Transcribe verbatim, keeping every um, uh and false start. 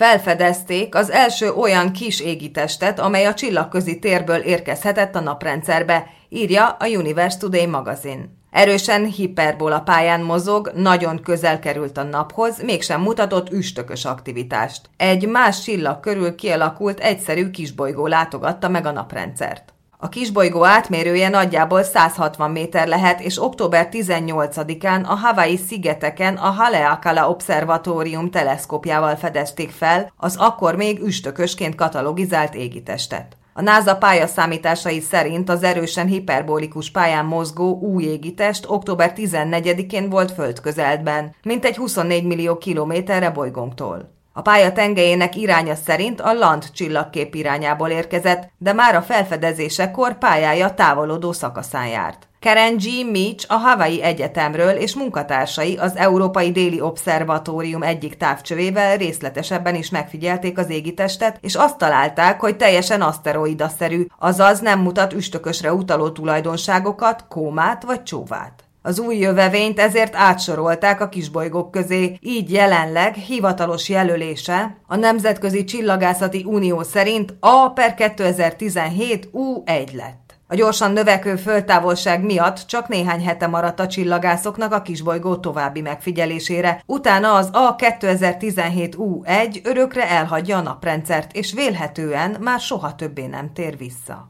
Felfedezték az első olyan kis égitestet, amely a csillagközi térből érkezhetett a naprendszerbe, írja a Universe Today magazin. Erősen hiperbola pályán mozog, nagyon közel került a naphoz, mégsem mutatott üstökös aktivitást. Egy más csillag körül kialakult egyszerű kisbolygó látogatta meg a naprendszert. A kisbolygó átmérője nagyjából száz hatvan méter lehet, és október tizennyolcadikán a Hawaii szigeteken a Haleakala Obszervatórium teleszkópjával fedezték fel az akkor még üstökösként katalogizált égitestet. A NASA pályaszámításai szerint az erősen hiperbolikus pályán mozgó új égitest október tizennegyedikén volt földközelben, mintegy huszonnégy millió kilométerre bolygónktól. A pálya tengelyének iránya szerint a Land csillagkép irányából érkezett, de már a felfedezésekor pályája távolodó szakaszán járt. Karen G. Meach a Hawaii Egyetemről és munkatársai az Európai Déli Obszervatórium egyik távcsövével részletesebben is megfigyelték az égitestet, és azt találták, hogy teljesen aszteroidaszerű, azaz nem mutat üstökösre utaló tulajdonságokat, kómát vagy csóvát. Az új jövevényt ezért átsorolták a kisbolygók közé, így jelenleg hivatalos jelölése a Nemzetközi Csillagászati Unió szerint A per kétezer-tizenhét U egy lett. A gyorsan növekvő földtávolság miatt csak néhány hete maradt a csillagászoknak a kisbolygó további megfigyelésére, utána az A kétezer-tizenhét U egy örökre elhagyja a naprendszert, és vélhetően már soha többé nem tér vissza.